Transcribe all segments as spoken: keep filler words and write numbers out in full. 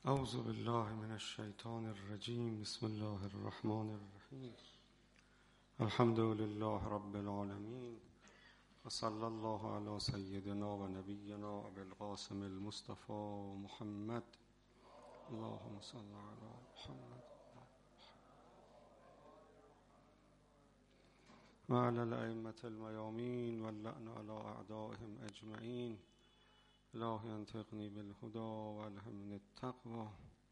اعوذ بالله من الشیطان الرجیم. بسم الله الرحمن الرحیم. الحمد لله رب العالمین و صلی الله علی سیدنا و نبینا ابی القاسم المصطفى محمد. اللهم صل علی محمد و علی الائمة المیامین واللعن علی اعدائهم اجمعین. الهی انطقنی بالهدی و الهمنی التقوی.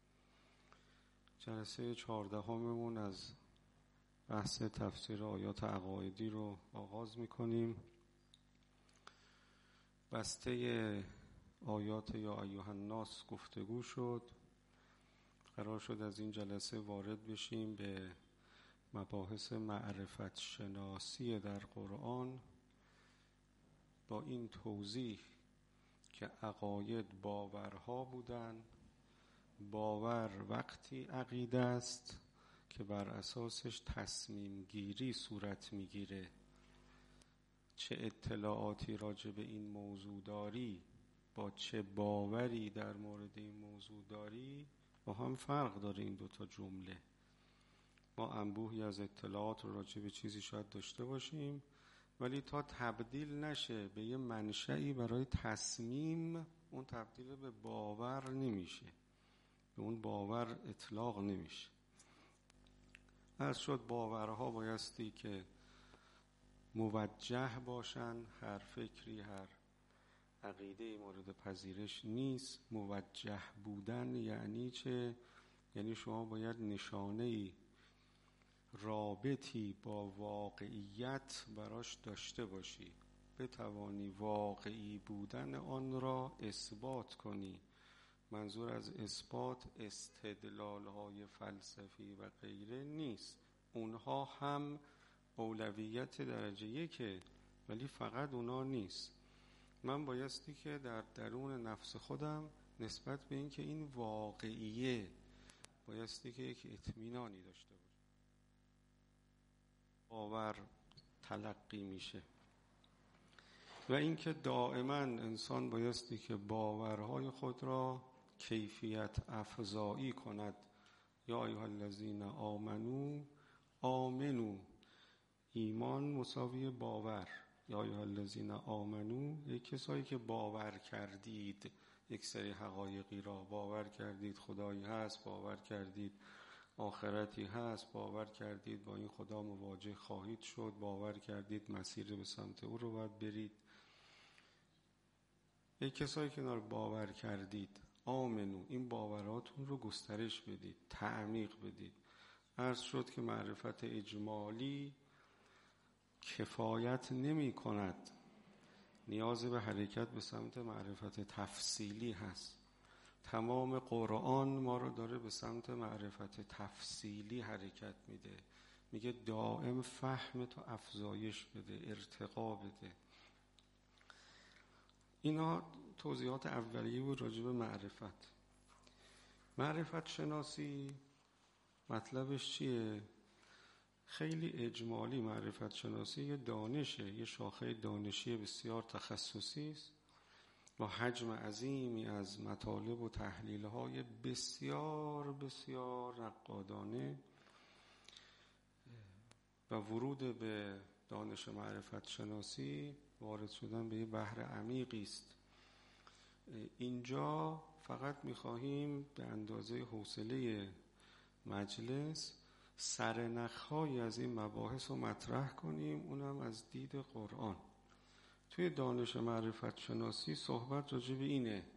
جلسه چهاردهممون از بحث تفسیر آیات عقایدی رو آغاز میکنیم. بسته آیات یا ایها الناس گفتگو شد. قرار شد از این جلسه وارد بشیم به مباحث معرفت شناسی در قرآن، با این توضیح که عقاید باورها بودن. باور وقتی عقیده است که بر اساسش تصمیم گیری صورت میگیره. چه اطلاعاتی راجع به این موضوع داری، با چه باوری در مورد این موضوع داری، با هم فرق داره این دوتا جمله. ما انبوهی از اطلاعات رو راجع به چیزی شاید داشته باشیم، ولی تا تبدیل نشه به یه منشأی برای تصمیم، اون تبدیل به باور نمیشه، به اون باور اطلاق نمیشه. از شد باورها بایستی که موجه باشن. هر فکری، هر عقیده مورد پذیرش نیست. موجه بودن یعنی چه؟ یعنی شما باید نشانه‌ای، رابطی با واقعیت براش داشته باشی، بتوانی واقعی بودن آن را اثبات کنی. منظور از اثبات استدلال‌های فلسفی و غیره نیست، اونها هم اولویت درجه یکه، ولی فقط اونا نیست. من بایستی که در درون نفس خودم نسبت به این که این واقعیه، بایستی که یک اطمینانی داشته باشم. باور تلقی میشه و اینکه دائما انسان بایستی که باورهای خود را کیفیت افزایی کند. یا ایها الذین آمنو آمنو. ایمان مساوی باور. یا ایها الذین آمنو، یک کسایی که باور کردید یک سری حقایقی را، باور کردید خدایی هست، باور کردید آخرتی هست، باور کردید با این خدا مواجه خواهید شد، باور کردید مسیر به سمت او رو باید برید. یک کسایی که نار باور کردید، آمنو، این باوراتون رو گسترش بدید، تعمیق بدید. عرض شد که معرفت اجمالی کفایت نمی کند، نیاز به حرکت به سمت معرفت تفصیلی هست. تمام قرآن ما رو داره به سمت معرفت تفصیلی حرکت میده. میگه دائم فهم تو افزایش بده، ارتقا بده. اینا توضیحات اولیه بود راجع به معرفت. معرفت شناسی مطلبش چیه؟ خیلی اجمالی. معرفت شناسی یه دانشه، یه شاخه دانشی بسیار تخصصی است، با حجم عظیمی از مطالب و تحلیل‌های بسیار بسیار نقادانه، و ورود به دانش معرفت شناسی وارد شدن به یه بحر عمیقی است. اینجا فقط می‌خواهیم به اندازه حوصله مجلس سرنخ‌های از این مباحث رو مطرح کنیم، اونم از دید قرآن. توی دانش معرفت شناسی صحبت راجع به اینه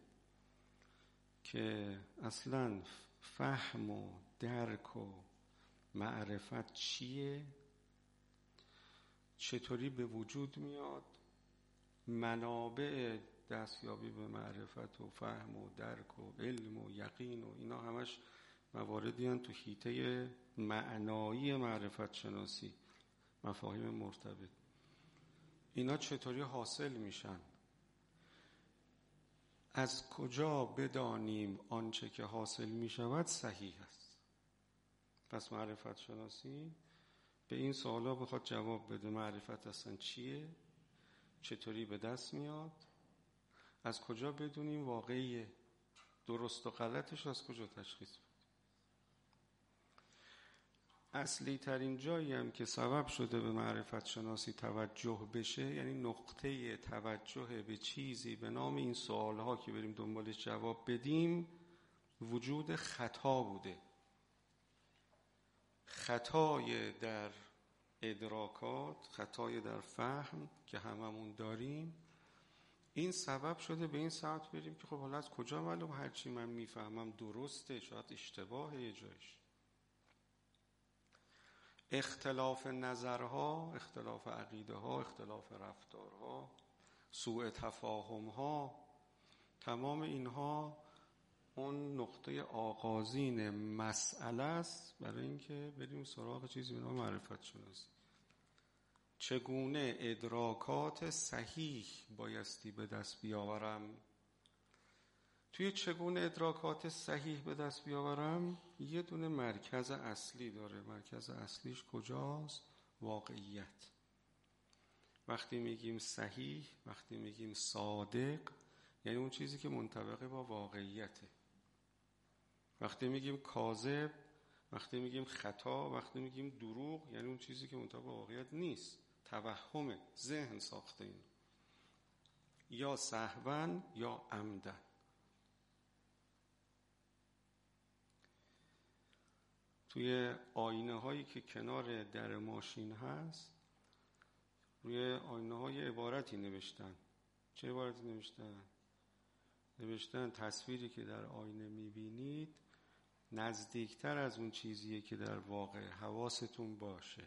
که اصلاً فهم و درک و معرفت چیه، چطوری به وجود میاد، منابع دستیابی به معرفت و فهم و درک و علم و یقین و اینا همش مواردی هستند تو حیطه معنایی معرفت شناسی، مفاهیم مرتبط. اینا چطوری حاصل میشن؟ از کجا بدانیم آنچه که حاصل میشود صحیح است؟ پس معرفت شناسی به این سوالا بخواد جواب بده. معرفت اصلا چیه؟ چطوری به دست میاد؟ از کجا بدونیم واقعیه؟ درست و غلطش از کجا تشخیص بدیم؟ اصلی ترین جایی هم که سبب شده به معرفت شناسی توجه بشه، یعنی نقطه توجه به چیزی به نام این سوالها که بریم دنبالش جواب بدیم، وجود خطا بوده. خطای در ادراکات، خطای در فهم که هممون داریم، این سبب شده به این سمت بریم که خب حالا از کجا معلوم هرچی من میفهمم درسته؟ شاید اشتباهه یه جایش. اختلاف نظرها، اختلاف عقیده ها، اختلاف رفتارها، سوء تفاهم ها، تمام اینها اون نقطه آغازین مسئله است برای اینکه بریم سراغ چیزی به نام معرفت شناسی. چگونه ادراکات صحیح بایستی به دست بیاورم؟ توی چگونه ادراکات صحیح به دست بیاورم یه دونه مرکز اصلی داره. مرکز اصلیش کجاست؟ واقعیت. وقتی میگیم صحیح، وقتی میگیم صادق، یعنی اون چیزی که منطبق با واقعیته. وقتی میگیم کاذب، وقتی میگیم خطا، وقتی میگیم دروغ، یعنی اون چیزی که منطبق با واقعیت نیست، توهمه، ذهن ساخته این، یا سهواً یا عمدن. توی آینه هایی که کنار در ماشین هست، روی آینه های عبارتی نوشتن. چه عبارتی نوشتن؟ نوشتن تصویری که در آینه میبینید نزدیکتر از اون چیزیه که در واقع، حواستون باشه.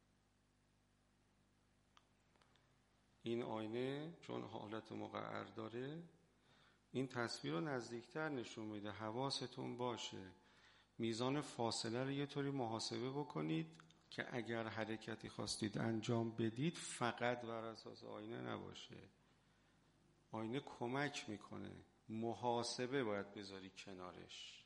این آینه چون حالت مقعر داره، این تصویر رو نزدیکتر نشون میده، حواستون باشه. میزان فاصله رو یه طوری محاسبه بکنید که اگر حرکتی خواستید انجام بدید فقط بر اساس آینه نباشه. آینه کمک میکنه، محاسبه باید بذاری کنارش.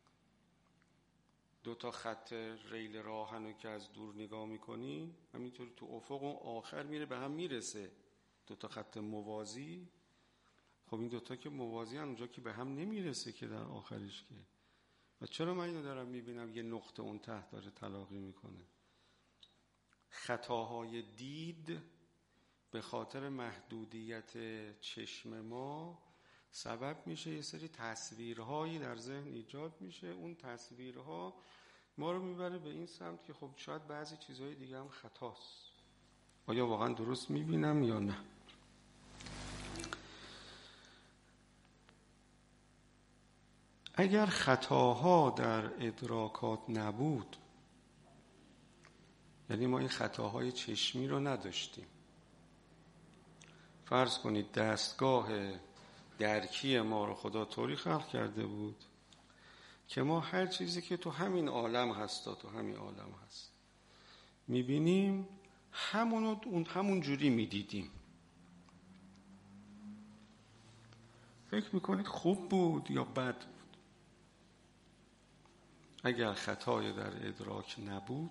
دو تا خط ریل راهنو که از دور نگاه میکنی، همینطوری تو افق اون آخر میره به هم میرسه، دو تا خط موازی. خب این دوتا که موازی هم اونجا که به هم نمیرسه که در آخرش که. و چرا من اینو دارم میبینم یه نقطه اون ته داره تلاقی میکنه؟ خطاهای دید به خاطر محدودیت چشم ما سبب میشه یه سری تصویرهایی در ذهن ایجاد میشه. اون تصویرها ما رو میبره به این سمت که خب شاید بعضی چیزهای دیگه هم خطاست. آیا واقعا درست میبینم یا نه؟ اگر خطاها در ادراکات نبود، یعنی ما این خطاهای چشمی رو نداشتیم، فرض کنید دستگاه درکی ما رو خدا طوری خلق کرده بود که ما هر چیزی که تو همین عالم هست تو همین عالم هست میبینیم، همونو اون همون جوری میدیدیم. فکر میکنید خوب بود یا بد بود؟ اگر خطای در ادراک نبود،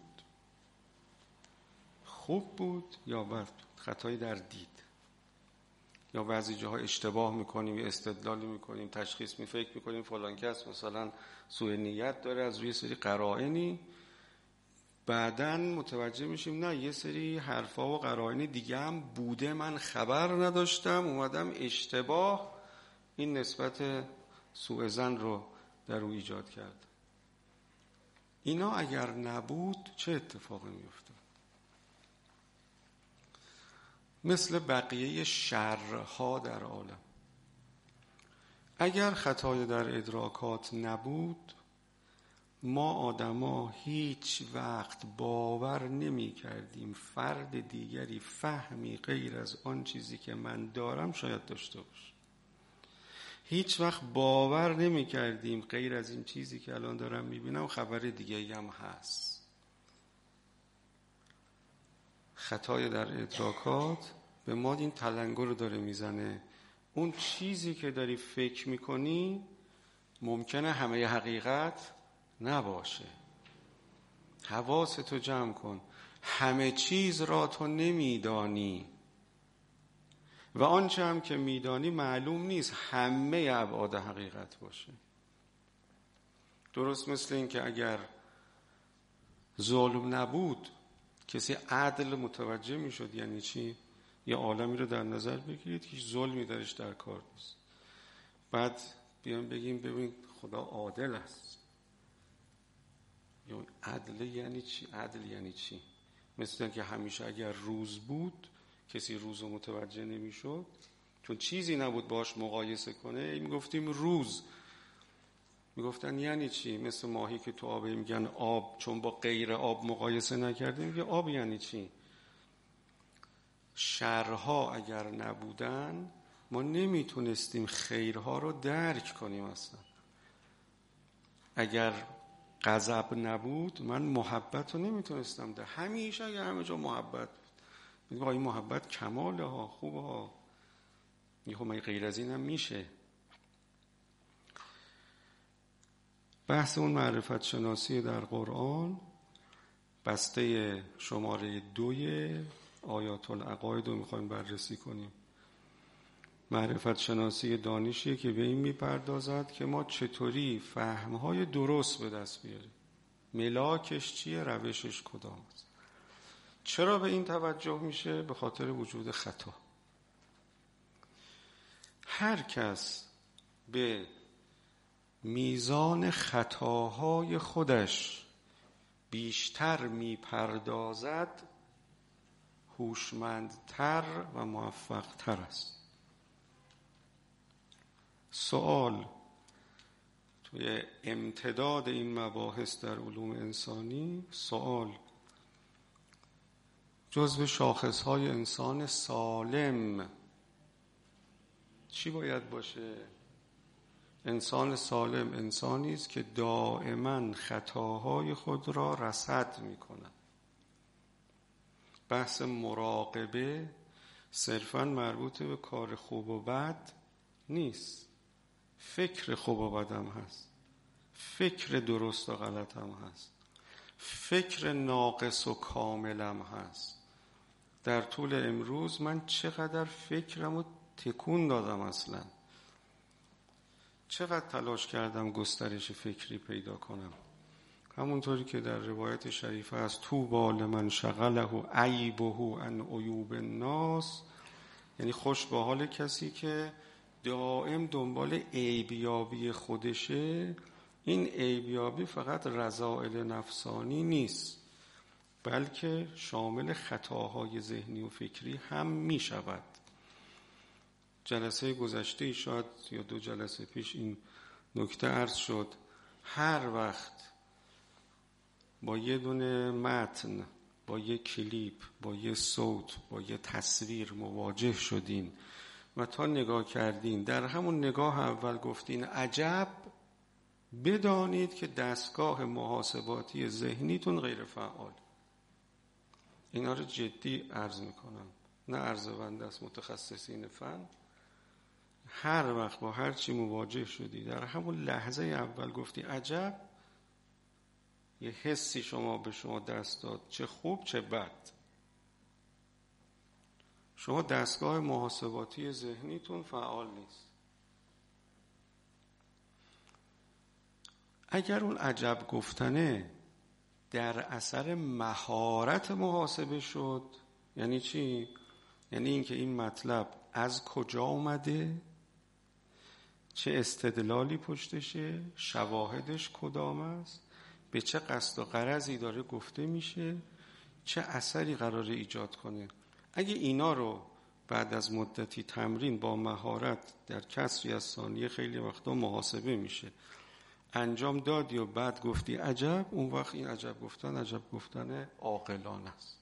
خوب بود یا بد بود؟ خطای در دید، یا بعضی جاها اشتباه میکنیم، یا استدلالی میکنیم، تشخیص می فکر میکنیم فلان کس مثلا سوء نیت داره از روی سری قرائنی، بعدن متوجه میشیم نه، یه سری حرفا و قرائن دیگه هم بوده، من خبر نداشتم، اومدم اشتباه این نسبت سوء ظن رو در او ایجاد کرد. اینا اگر نبود چه اتفاقی میفته؟ مثل بقیه شرها در عالم، اگر خطای در ادراکات نبود، ما آدما هیچ وقت باور نمی کردیم فرد دیگری فهمی غیر از آن چیزی که من دارم شاید داشته باشه. هیچ وقت باور نمی کردیم غیر از این چیزی که الان دارم میبینم خبر دیگه هم هست. خطای در ادراکات به ما این تلنگر رو داره میزنه. اون چیزی که داری فکر میکنی ممکنه همه حقیقت نباشه. حواستو جمع کن، همه چیز را تو نمیدانی. و آنچه هم که میدانی معلوم نیست همه ابعاد حقیقت باشه. درست مثل این که اگر ظلم نبود کسی عدل متوجه میشد. یعنی چی؟ یه عالمی رو در نظر بگیرید که ظلمی درش در کار نیست، بعد بیان بگیم ببین خدا عادل است. یا عدل یعنی چی؟ عدل یعنی چی؟ مثل که همیشه اگر روز بود کسی روز رو متوجه نمیشد، چون چیزی نبود باش مقایسه کنه. میگفتیم روز، میگفتن یعنی چی؟ مثل ماهی که تو آبه میگن آب، چون با غیر آب مقایسه نکردیم میگه آب یعنی چی؟ شرها اگر نبودن ما نمیتونستیم خیرها رو درک کنیم اصلا. اگر غضب نبود من محبت رو نمیتونستم ده. همیشه اگر همه جا محبت بود میگه این محبت کماله ها، خوبه ها، میگه من غیر از این هم میشه. بحث اون معرفت شناسی در قرآن بسته شماره دوی آیات العقاید رو میخوایم بررسی کنیم. معرفت شناسی دانشیه که به این میپردازد که ما چطوری فهمهای درست به دست بیاریم. ملاکش چیه؟ روشش کدام است؟ چرا به این توجه میشه؟ به خاطر وجود خطا. هر کس به میزان خطاهای خودش بیشتر میپردازد هوشمندتر و موفقتر است. سوال توی امتداد این مباحث در علوم انسانی، سوال جزو شاخصهای انسان سالم چی باید باشه؟ انسان سالم انسانی است که دائما خطاهای خود را رصد می‌کند. بحث مراقبه صرفاً مربوط به کار خوب و بد نیست. فکر خوب و بد هم هست، فکر درست و غلط هم هست، فکر ناقص و کامل هم هست. در طول امروز من چقدر فکرم رو تکون دادم، اصلا چقدر تلاش کردم گسترش فکری پیدا کنم. همونطوری که در روایت شریفه هست طوبی لمن شغله عیبه عن عیوب الناس، یعنی خوش به حال کسی که دائم دنبال عیبیابی خودشه. این عیبیابی فقط رذائل نفسانی نیست، بلکه شامل خطاهای ذهنی و فکری هم می شود. جلسه گذشته شاید یا دو جلسه پیش این نکته عرض شد. هر وقت با یه دونه متن، با یه کلیپ، با یه صوت، با یه تصویر مواجه شدین و تا نگاه کردین، در همون نگاه اول گفتین عجب، بدانید که دستگاه محاسباتی ذهنیتون غیر فعال. اینا رو جدی عرض میکنم، نه عرض بنده است متخصصین فن. هر وقت با هر چی مواجه شدی در همون لحظه اول گفتی عجب، یه حسی شما به شما دست داد، چه خوب چه بد. شما دستگاه محاسباتی ذهنیتون فعال نیست. اگر اون عجب گفتنه در اثر مهارت محاسبه شد، یعنی چی؟ یعنی اینکه این مطلب از کجا اومده، چه استدلالی پشتشه، شواهدش کدام است، به چه قصد و غرضی داره گفته میشه، چه اثری قراره ایجاد کنه. اگه اینا رو بعد از مدتی تمرین با مهارت در کسری از ثانیه، خیلی وقتا محاسبه میشه، انجام دادی و بعد گفتی عجب، اون وقت این عجب گفتن عجب گفتن عاقلانه است.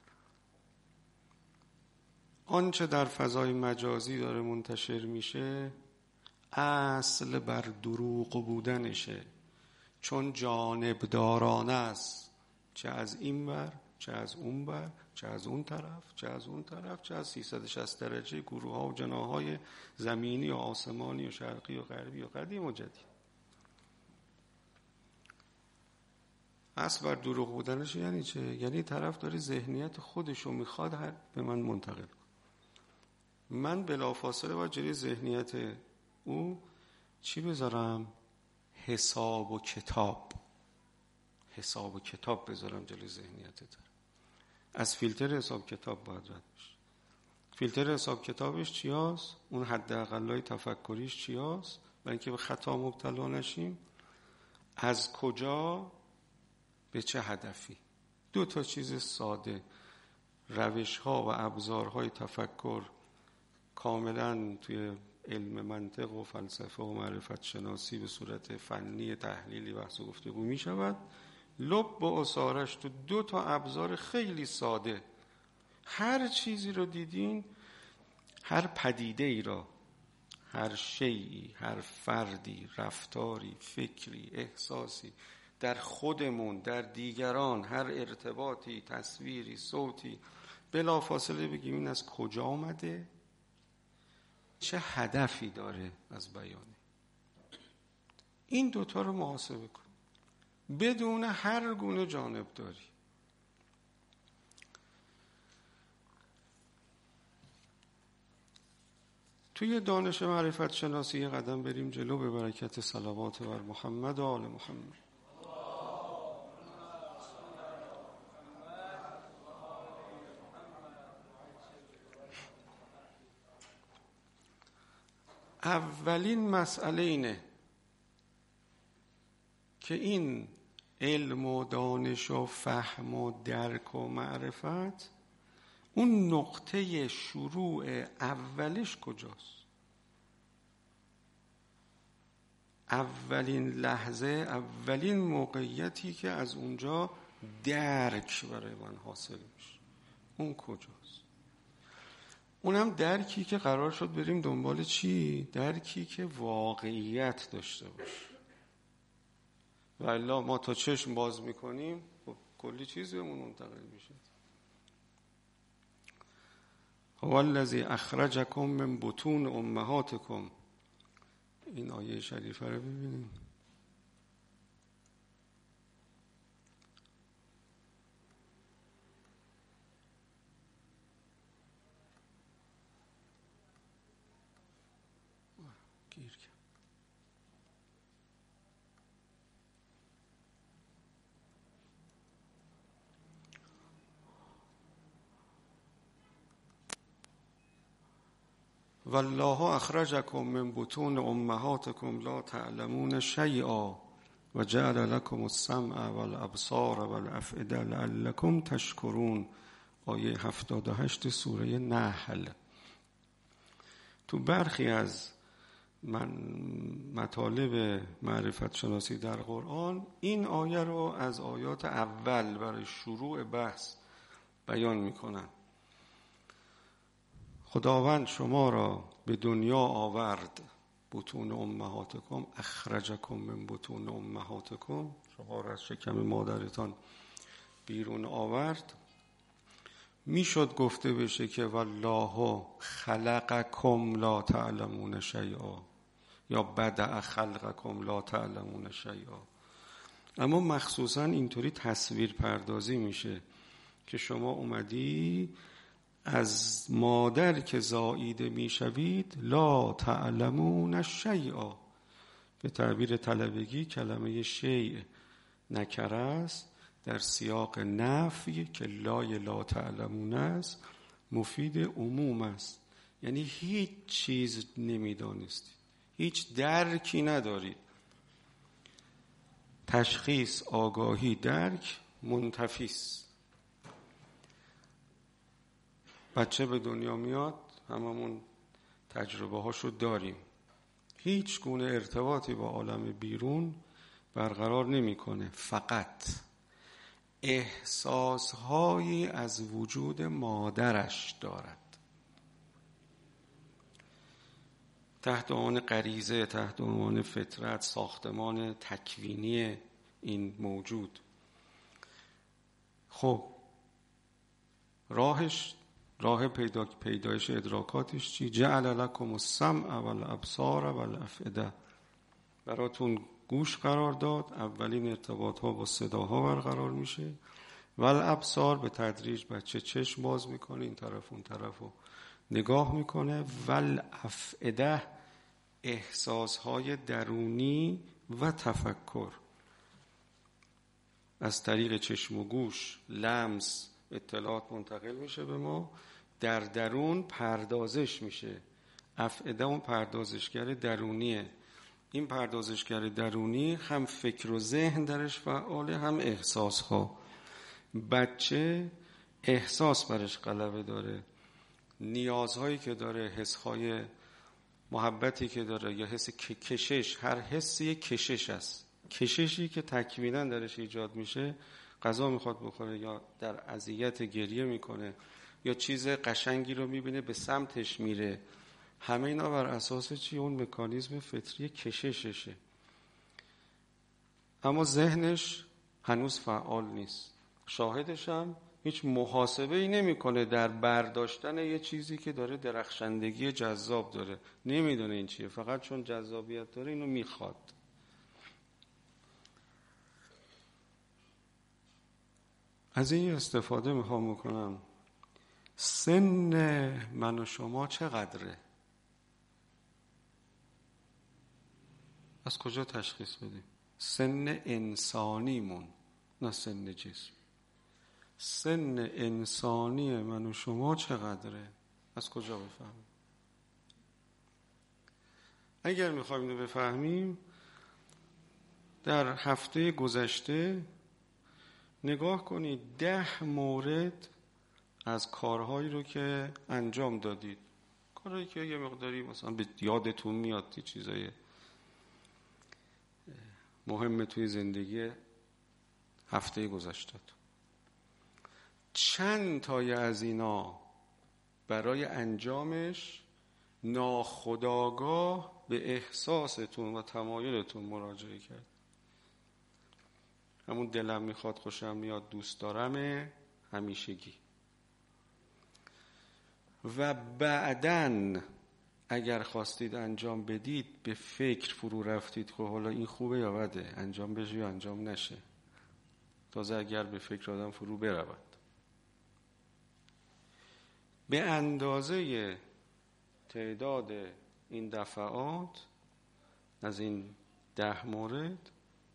آنچه در فضای مجازی داره منتشر میشه اصل بر دروغ بودنشه، چون جانبدارانه است، چه از این بر چه از اون بر، چه از اون طرف چه از اون طرف، چه از سیصد و شصت درجه گروه ها و جناهای زمینی و آسمانی و شرقی و غربی و قدیم و جدید. اصل بر دروغ بودنش یعنی چه؟ یعنی طرف داره ذهنیت خودشو میخواد به من منتقل کن. من بلافاصله باید جلوی ذهنیت او چی بذارم؟ حساب و کتاب. حساب و کتاب بذارم جلوی ذهنیتت. از فیلتر حساب کتاب باید رد بشه. فیلتر حساب کتابش چی هست؟ اون حداقلای تفکریش چی هست؟ برای اینکه به خطا مبتلا نشیم. از کجا به چه هدفی؟ دو تا چیز ساده. روش ها و ابزارهای تفکر کاملا توی علم منطق و فلسفه و معرفت شناسی به صورت فنی تحلیلی بحث و گفتگو می شود. لب با اصارش تو دو تا ابزار خیلی ساده. هر چیزی رو دیدین، هر پدیده ای را، هر شیئی، هر فردی، رفتاری، فکری، احساسی، در خودمون، در دیگران، هر ارتباطی، تصویری، صوتی، بلافاصله بگیم این از کجا آمده، چه هدفی داره از بیانه. این دوتا رو محاسبه کن بدون هر گونه جانب داری. توی دانش معرفت شناسی یه قدم بریم جلو به برکت صلوات بر محمد و آل محمد. اولین مسئله اینه که این علم و دانش و فهم و درک و معرفت، اون نقطه شروع اولش کجاست؟ اولین لحظه، اولین موقعیتی که از اونجا درک برای من حاصل میشه، اون کجاست؟ اونم درکی که قرار شد بریم دنبال چی؟ درکی که واقعیت داشته باشه. والا ما تا چشم باز میکنیم خب کلی چیز بهمون منتقل میشه. هو الذی اخرجکم من بطون امهاتکم. این آیه شریفه رو ببینیم. گیر کرد. والله اخرجکم من بطون امهاتکم لا تعلمون شیئا و جعل لكم السمع والابصار والافئده لعلكم تشکرون. آیه هفتاد و هشت سوره نحل. تو برخی از من مطالب معرفت شناسی در قرآن این آیه رو از آیات اول برای شروع بحث بیان میکنن. خداوند شما را به دنیا آورد، بطون امهاتکم، اخرجکم من بطون امهاتکم، شما را از شکم مادرتان بیرون آورد. میشد گفته بشه که والله خلقکم لا تعلمون شیئا یا بدأ خلقکم لا تعلمون شیئا، اما مخصوصا اینطوری تصویر پردازی میشه که شما اومدی از مادر که زاییده میشوید لا تعلمون شیئا. به تعبیر طلبگی کلمه شیء نکره است، در سیاق نفی که لای لا تعلمون است مفید عموم است، یعنی هیچ چیز نمیدانستید، هیچ درکی ندارید. تشخیص، آگاهی، درک منتفیست. بچه به دنیا میاد، هممون تجربه هاشو داریم، هیچ گونه ارتباطی با عالم بیرون برقرار نمیکنه، فقط احساسهایی از وجود مادرش دارد. تحت عنوان غریزه، تحت عنوان فطرت، ساختمان تکوینی این موجود. خب راهش، راه پیدا پیدایش ادراکاتش چی؟ جعل لکم السمع والابصار والافئده. براتون گوش قرار داد، اولین ارتباط ها با صداها برقرار میشه. والابصار به تدریج بچه چشم باز میکنه، این طرف اون طرف رو نگاه میکنه والافئده، احساسهای درونی و تفکر. از طریق چشم و گوش، لمس، اطلاعات منتقل میشه به ما، در درون پردازش میشه. افئده اون پردازشگر درونیه. این پردازشگر درونی هم فکر و ذهن درش فعاله، هم احساس ها. بچه احساس برش غلبه داره، نیازهایی که داره، حسهای محبتی که داره یا حس کشش، هر حسی کشش است. کششی که تکویناً درش ایجاد میشه، غذا میخواد بخوره یا در اذیت گریه میکنه یا چیز قشنگی رو میبینه به سمتش میره، همه اینا بر اساس چی؟ اون مکانیزم فطری کشششه. اما ذهنش هنوز فعال نیست. شاهدش هم هیچ محاسبه ای نمی کنه در برداشتن یه چیزی که داره درخشندگی جذاب داره، نمیدونه این چیه، فقط چون جذابیت داره اینو میخواد. از این استفاده میخوام بکنم. سن من و شما چقدره؟ از کجا تشخیص بدیم؟ سن انسانیمون، نه سن جسم. سن انسانی من و شما چقدره؟ از کجا بفهمیم؟ اگر میخوایم اینو بفهمیم، در هفته گذشته نگاه کنید ده مورد از کارهایی رو که انجام دادید، کارهایی که یه مقداری مثلا به یادتون میاد، تی چیزای مهم توی زندگی هفته گذشته، چند تای از اینا برای انجامش ناخودآگاه به احساستون و تمایلتون مراجعه کرد؟ همون دلم میخواد، خوشم میاد، دوست دارم، همیشگی. و بعدن اگر خواستید انجام بدید به فکر فرو رفتید که حالا این خوبه یا بده، انجام بشه یا انجام نشه. تازه اگر به فکر آدم فرو برود، به اندازه تعداد این دفعات از این ده مورد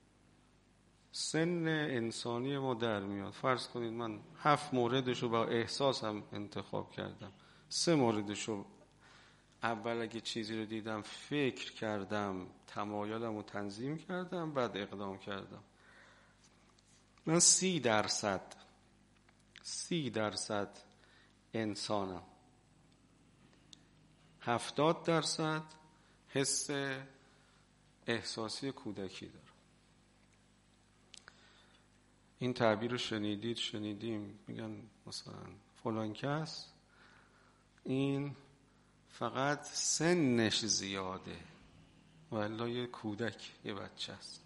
سن انسانی ما در میاد. فرض کنید من هفت موردشو با احساسم انتخاب کردم، سه موردشو اول اگه چیزی رو دیدم فکر کردم، تمایلم رو تنظیم کردم، بعد اقدام کردم. من سی درصد سی درصد انسانم، هفتاد درصد حس احساسی کودکی دارم. این تعبیر رو شنیدید شنیدیم میگن مثلا فلان کس این فقط سنش زیاده والا یه کودک، یه بچه است.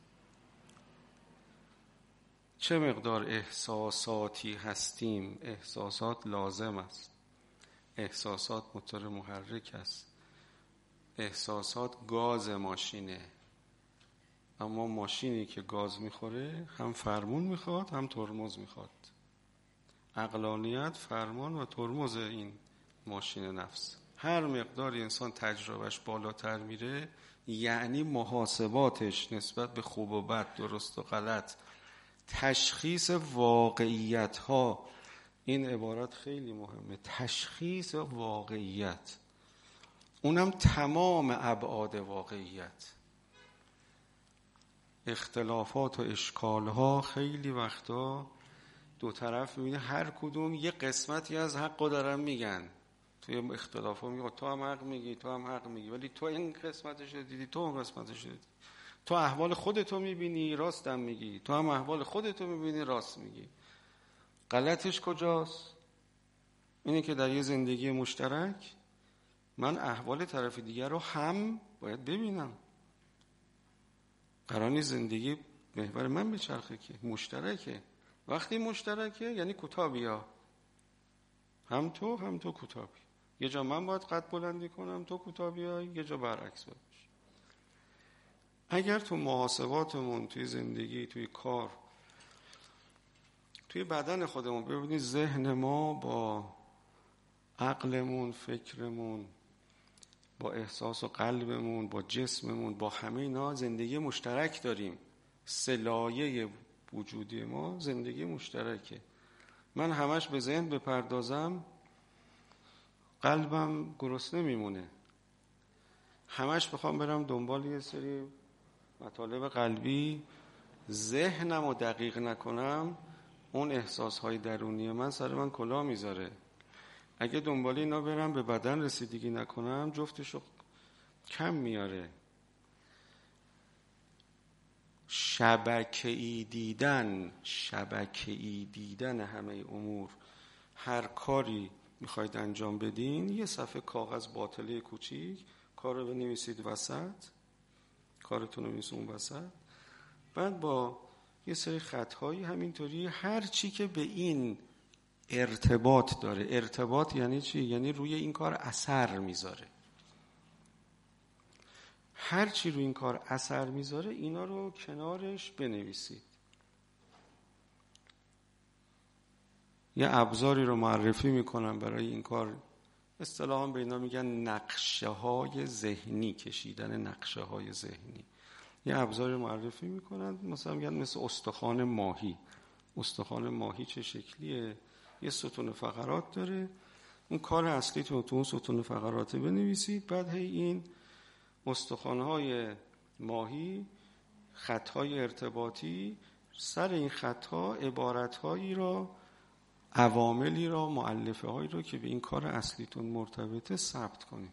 چه مقدار احساساتی هستیم؟ احساسات لازم است، احساسات موتور محرک است، احساسات گاز ماشینه. اما ماشینی که گاز میخوره هم فرمون میخواد هم ترمز میخواد. عقلانیت فرمان و ترمز این ماشین نفس. هر مقداری انسان تجربهش بالاتر میره، یعنی محاسباتش نسبت به خوب و بد، درست و غلط، تشخیص واقعیت ها، این عبارت خیلی مهمه، تشخیص واقعیت، اونم تمام ابعاد واقعیت. اختلافات و اشکالها خیلی وقتا دو طرف میبینه هر کدوم یه قسمتی از حقو دارن میگن. توی اختلاف ها میگه تو هم حق میگی، تو هم حق میگی، ولی تو این قسمتش رو دیدی، تو اون قسمتش رو دیدی. تو احوال خودتو میبینی، راستم میگی، تو هم احوال خودتو میبینی، راست میگی. غلطش کجاست؟ اینه که در یه زندگی مشترک من احوال طرف دیگر رو هم باید ببینم. قرار نیست زندگی محور من بچرخه، که مشترکه. وقتی مشترکه یعنی کوتابیا، هم تو هم تو کوتابی. یه جا من باید قد بلندی کنم، تو کوتابیای، یه جا برعکس باید. اگر تو محاسباتمون، توی زندگی، توی کار، توی بدن خودمون ببینید ذهن ما با عقلمون، فکرمون، با احساس و قلبمون، با جسممون، با همه اینا زندگی مشترک داریم. سه لایه وجودی ما زندگی مشترکه. من همش به ذهن بپردازم قلبم گرسنه میمونه. همش بخوام برم دنبال یه سری مطالب قلبی، ذهنم رو دقیق نکنم، اون احساسهای درونی من سر من کلاه میذاره. اگه دنبال اینا برم به بدن رسیدگی نکنم، جفتشو کم میاره. شبکه‌ای دیدن، شبکه‌ای دیدن همه امور. هر کاری میخواید انجام بدین، یه صفحه کاغذ باطله کوچیک کار رو بنویسید وسط، کارتون رو بنویسید اون وسط، بعد با یه سری خطهایی همینطوری هر چی که به این ارتباط داره. ارتباط یعنی چی؟ یعنی روی این کار اثر میذاره. هر چی روی این کار اثر میذاره اینا رو کنارش بنویسید. یه ابزاری رو معرفی میکنم برای این کار، اصطلاحاً به اینا میگن نقشه های ذهنی، کشیدن نقشه های ذهنی. یه ابزاری معرفی میکنن، مثلا میگن مثل استخوان ماهی. استخوان ماهی چه شکلیه؟ یه ستون فقرات داره. اون کار اصلی تو تو اون ستون فقرات بنویسید. بعد هی این استخوان‌های ماهی، خط‌های ارتباطی، سر این خط‌ها عبارت‌هایی را، عواملی را، مؤلفه هایی را که به این کار اصلیتون مرتبطه ثبت کنید.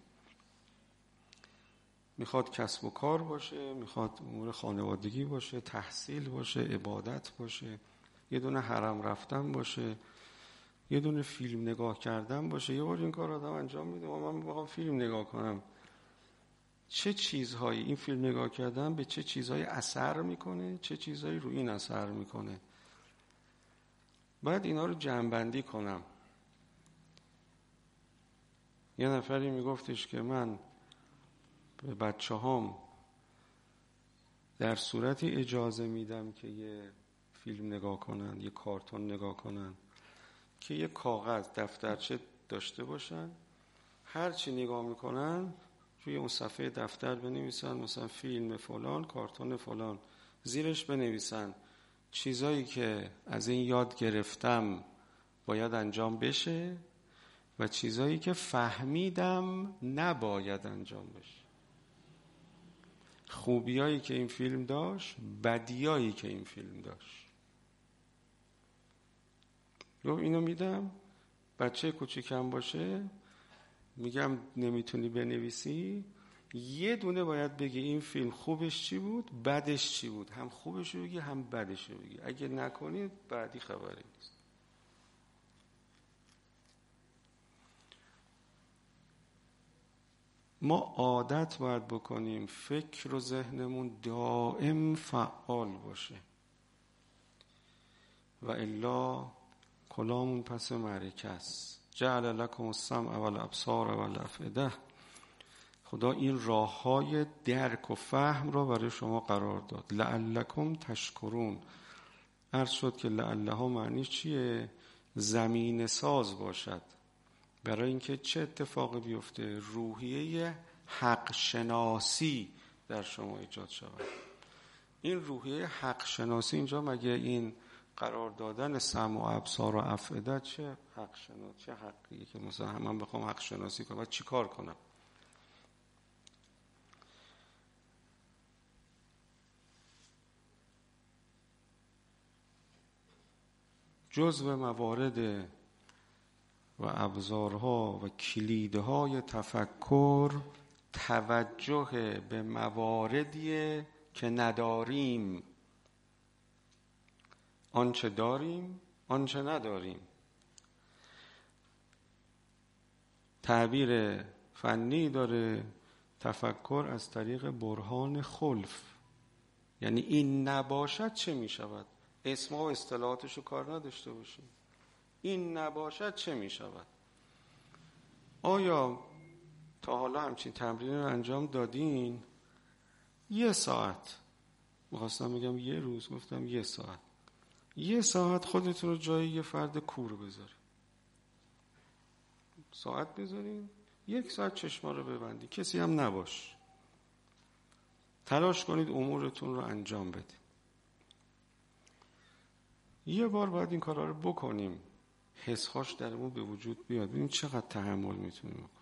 میخواد کسب و کار باشه، میخواد امور خانوادگی باشه، تحصیل باشه، عبادت باشه، یه دونه حرم رفتن باشه، یه دونه فیلم نگاه کردن باشه. یه بار این کار آدم انجام میده، من میخوام فیلم نگاه کنم، چه چیزهایی این فیلم نگاه کردن به چه چیزهایی اثر میکنه، چه چیزهایی روی این اثر میکنه. بعد اینا رو جمع‌بندی کنم. یه نفری میگفتش که من به بچه هام در صورتی اجازه میدم که یه فیلم نگاه کنن، یه کارتون نگاه کنن، که یه کاغذ دفترچه داشته باشن، هر چی نگاه میکنن روی اون صفحه دفتر بنویسن، مثلا فیلم فلان، کارتون فلان، زیرش بنویسن چیزایی که از این یاد گرفتم باید انجام بشه و چیزایی که فهمیدم نباید انجام بشه. خوبیایی که این فیلم داشت، بدیایی که این فیلم داشت. رو اینو میدم. بچه کوچیکم باشه میگم نمیتونی بنویسی، یه دونه باید بگی این فیلم خوبش چی بود، بدش چی بود. هم خوبش رو بگی هم بدش رو بگی. اگه نکنید بعدی خبری نیست. ما عادت باید بکنیم فکر و ذهنمون دائم فعال باشه، و الا کلامون پس معرکه است. جعل لکم السمع والابصار والافئده. خدا این راه‌های درک و فهم را برای شما قرار داد. لعلکم تشکرون. عرض شد که لعلها معنی چیه؟ زمین ساز باشد برای اینکه چه اتفاقی بیفته؟ روحیه حق شناسی در شما ایجاد شود. این روحیه حق شناسی اینجا مگه این قرار دادن سمع و ابصار و افئده چه حق شناسی، چه حقیه که مثلا من بخوام حق شناسی کنم، باید چی کار کنم؟ جزو موارد و ابزارها و کلیدهای تفکر توجه به مواردیه که نداریم. آنچه داریم، آنچه نداریم. تعبیر فنی داره تفکر از طریق برهان خلف، یعنی این نباشد چه می شود؟ اسمها و اصطلاحاتش رو کار نداشته باشیم. این نباشد چه می شود؟ آیا تا حالا همچین تمرین رو انجام دادین؟ یه ساعت، میخواستم بگم یه روز، گفتم یه ساعت. یه ساعت خودتون رو جای یه فرد کور بذاری. ساعت بذارین، یک ساعت چشما رو ببندید، کسی هم نباش، تلاش کنید امورتون رو انجام بدید. یه بار باید این کارا رو بکنیم، حسهاش درمون به وجود بیاد، ببینیم چقدر تحمل میتونیم بکنیم.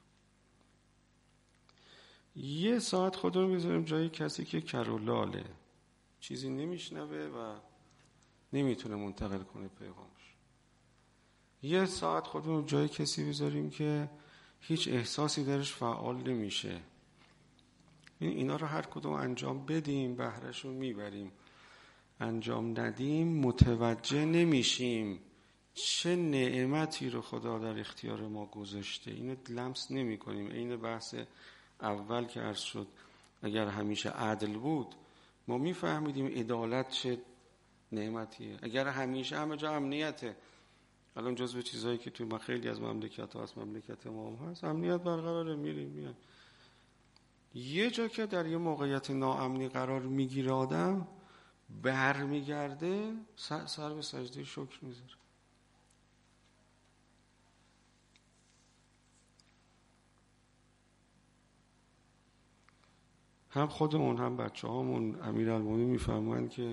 یه ساعت خودمون بذاریم جای کسی که کرولاله، چیزی نمیشنوه و نمیتونه منتقل کنه پیغامش. یه ساعت خودمون جای کسی بذاریم که هیچ احساسی درش فعال نمیشه. اینا رو هر کدوم انجام بدیم بهره‌شو میبریم، انجام ندیم متوجه نمیشیم چه نعمتی رو خدا در اختیار ما گذاشته. اینو لمس نمی کنیم. این بحث اول که عرض شد، اگر همیشه عدل بود ما میفهمیدیم عدالت چه نعمتیه. اگر همیشه همه جا امنیته، الان جزو چیزایی که توی ما خیلی از مملکت ها هست، مملکت ما هم هست، امنیت برقراره، میریم میان. یه جا که در یه موقعیت ناامنی قرار میگیره آدم برمیگرده سر, سر به سجده شکر میذاره. هم خودمون هم بچه هامون امیرالمومنین میفرمایند که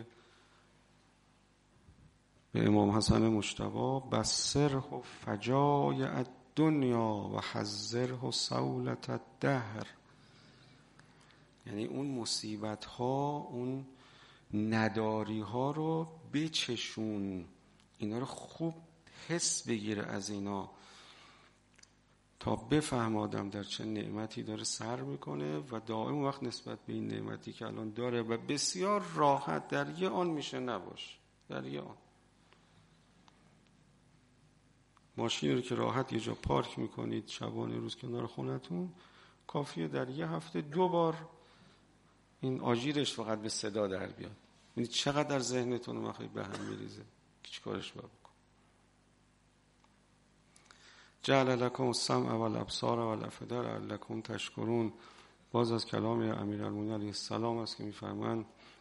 به امام حسن مجتبی بصره فجایع الدنیا و حذره سولة الدهر، یعنی اون مصیبت ها، اون نداری ها رو بچشون، اینا رو خوب حس بگیره از اینا تا بفهم آدم در چه نعمتی داره سر میکنه و دائم وقت نسبت به این نعمتی که الان داره و بسیار راحت در یه آن میشه نباش. در یه آن ماشین رو که راحت یه جا پارک میکنید شبانه روز کنار خونتون، کافیه در یه هفته دو بار این آژیرش فقط به صدا در بیاد. یعنی چقدر در ذهنتون وقتی به هم میریزه که چی کارش باید بکن. جعل لکم السمع والابصار والافئده لعلکم تشکرون. باز از کلام امیرالمومنین علیه السلام است که میفرمایند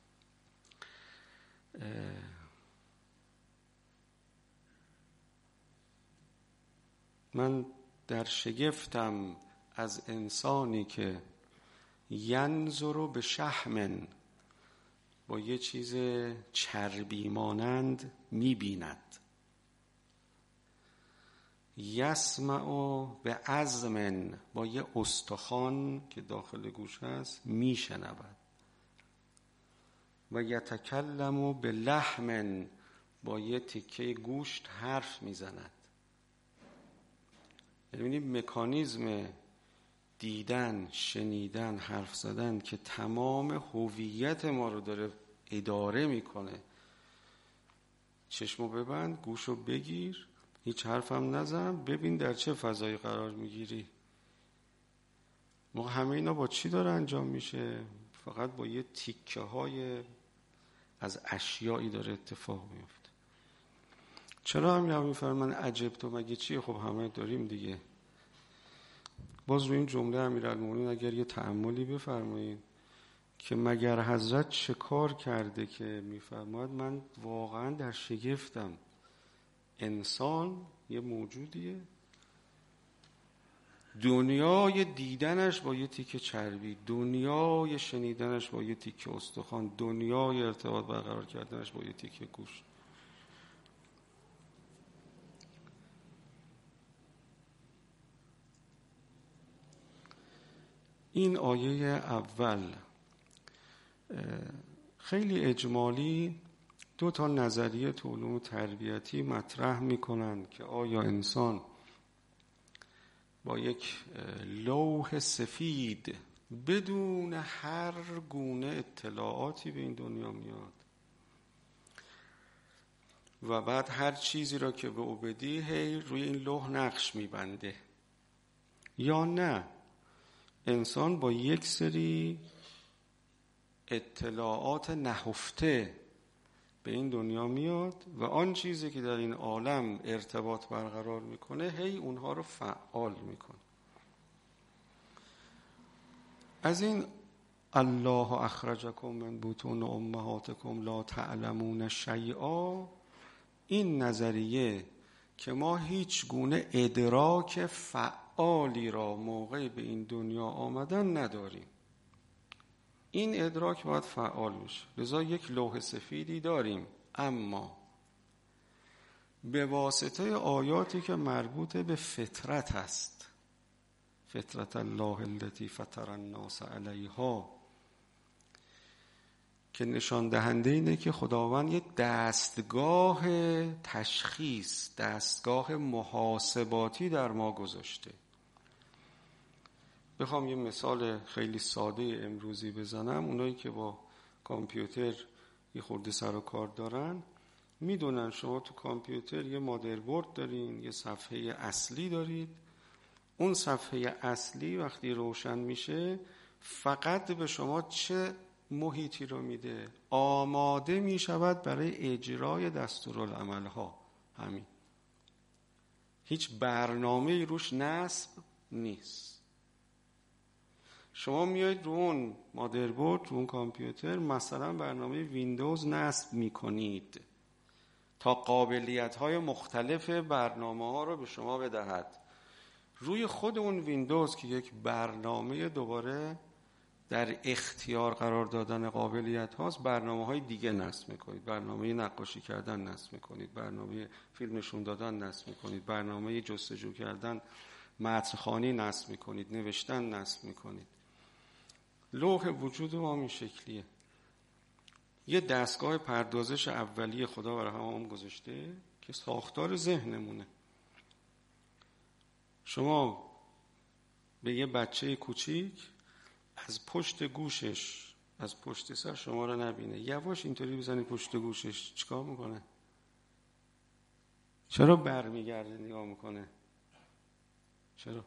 من در شگفتم از انسانی که ینظر به شحم، با یه چیز چربی مانند میبیند، یسمع به عظم، با یه استخوان که داخل گوش هست میشنود، و یتکلم به لحم، با یه تکه گوشت حرف میزند. یعنی مکانیزم دیدن، شنیدن، حرف زدن که تمام هویت ما رو داره اداره میکنه. چشمو ببند، گوشو بگیر، هیچ حرفم نزن، ببین در چه فضایی قرار میگیری. ما همه اینا با چی داره انجام میشه؟ فقط با یه تیکه های از اشیایی داره اتفاق میفته. چرا هم یا میفرمان عجب تو مگه چیه؟ خب همه داریم دیگه. باز روی این جمله امیرالمومنین اگر یه تأملی بفرمایید که مگر حضرت چه کار کرده که میفرماید من واقعا در شگفتم. انسان یه موجودیه دنیای دیدنش با یه تیکه چربی، دنیای شنیدنش با یه تیکه استخوان، دنیای ارتباط برقرار کردنش با یه تیکه گوش. این آیه اول خیلی اجمالی دو تا نظریه تو علوم تربیتی مطرح میکنن که آیا انسان با یک لوح سفید بدون هر گونه اطلاعاتی به این دنیا میاد و بعد هر چیزی را که به او بدی هی روی این لوح نقش میبنده، یا نه انسان با یک سری اطلاعات نهفته به این دنیا میاد و آن چیزی که در این عالم ارتباط برقرار میکنه هی اونها رو فعال میکنه. از این الله اخرجکم من بطون امهاتکم لا تعلمون شیئا، این نظریه که ما هیچ گونه ادراک فعال فعالی را موقع به این دنیا آمدن نداریم. این ادراک باید فعال بشه. لذا یک لوح سفیدی داریم، اما به واسطه آیاتی که مربوط به فطرت است، فطرت الله التي فطر الناس علیها، که نشان دهنده اینه که خداوند یه دستگاه تشخیص، دستگاه محاسباتی در ما گذاشته. بخوام یه مثال خیلی ساده امروزی بزنم، اونایی که با کامپیوتر یه خورده سر و کار دارن میدونن شما تو کامپیوتر یه مادربرد دارین، یه صفحه اصلی دارید. اون صفحه اصلی وقتی روشن میشه فقط به شما چه محیطی رو میده؟ آماده میشود برای اجرای دستورالعمل ها. همین، هیچ برنامه‌ای روش نصب نیست. شما میایید رو اون مادربرد، رو اون کامپیوتر مثلا برنامه ویندوز نصب میکنید تا قابلیت‌های مختلف برنامه‌ها رو به شما بدهد. روی خود اون ویندوز که یک برنامه دوباره در اختیار قرار دادن قابلیت هاست، برنامه های دیگه نصب میکنید. برنامه نقاشی کردن نصب میکنید، برنامه فیلم نشون دادن نصب میکنید، برنامه جستجو کردن متن‌خوانی نصب میکنید، نوشتن نصب میکنید. لوح وجود ما این شکلیه. یه دستگاه پردازش اولیه خدا برای همون گذاشته که ساختار ذهنمونه. شما به یه بچه کوچیک از پشت گوشش، از پشت سر شما رو نبینه، یواش اینطوری بزنی پشت گوشش، چیکار میکنه؟ چرا برمیگرده نگاه میکنه؟ چرا؟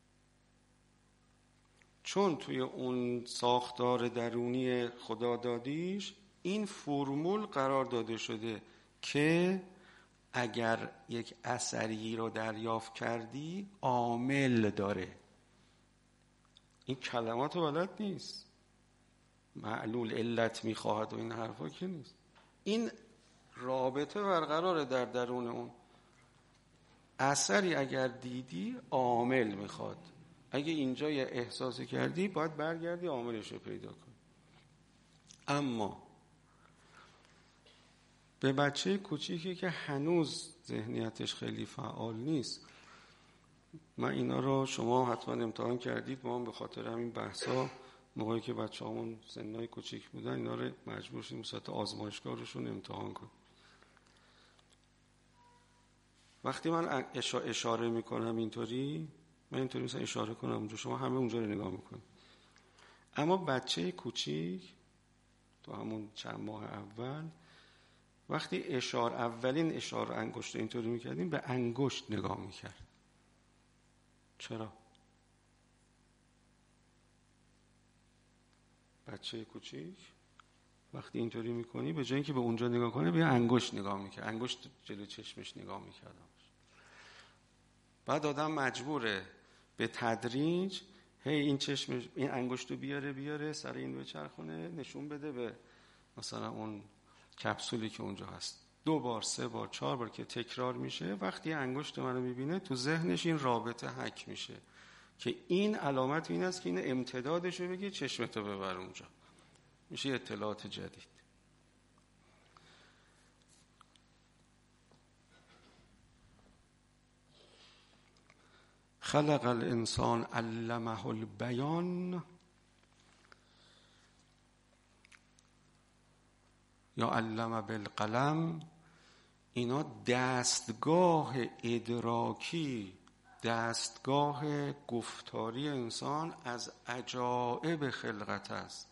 چون توی اون ساختار درونی خدا دادیش این فرمول قرار داده شده که اگر یک اثری رو دریافت کردی عامل داره. این کلمات رو بلد نیست، معلول علت میخواهد و این حرفا که نیست. این رابطه برقراره در درون اون اثری. اگر دیدی عامل میخواد، اگه اینجا یه احساسی کردی باید برگردی عاملش رو پیدا کن. اما به بچه کوچیکی که هنوز ذهنیتش خیلی فعال نیست، من اینا رو شما حتما امتحان کردید، ما هم به خاطر همین بحثا موقعی که بچه همون سنهای کوچیک بودن اینا رو مجبور شدیم ساعت آزمایشگاهشون امتحان کنیم. وقتی من اشاره میکنم اینطوری، من اینطوری مثلا اشاره کنم اونجا، شما همه اونجا رو نگاه میکنید. اما بچه کوچیک تو همون چند ماه اول وقتی اشاره اولین اشاره انگشت اینطوری میکردیم به انگشت نگاه میکرد. چرا؟ بچه کوچیک وقتی اینطوری میکنی به جای اینکه به اونجا نگاه کنه به انگشت نگاه میکرد، انگشت جلو چشمش نگاه میکرد. بعد آدم مجبوره به تدریج هی این چشمش این انگشتو بیاره بیاره سر این بچرخونه نشون بده به مثلا اون کپسولی که اونجا هست. دو بار، سه بار، چهار بار که تکرار میشه، وقتی انگشت منو میبینه تو ذهنش این رابطه حک میشه که این علامت این است که این امتدادشو بگی چشمتو ببر اونجا. میشه اطلاعات جدید. خلق الانسان علمه البیان یا علم بالقلم. اینا دستگاه ادراکی، دستگاه گفتاری انسان از عجائب خلقت است.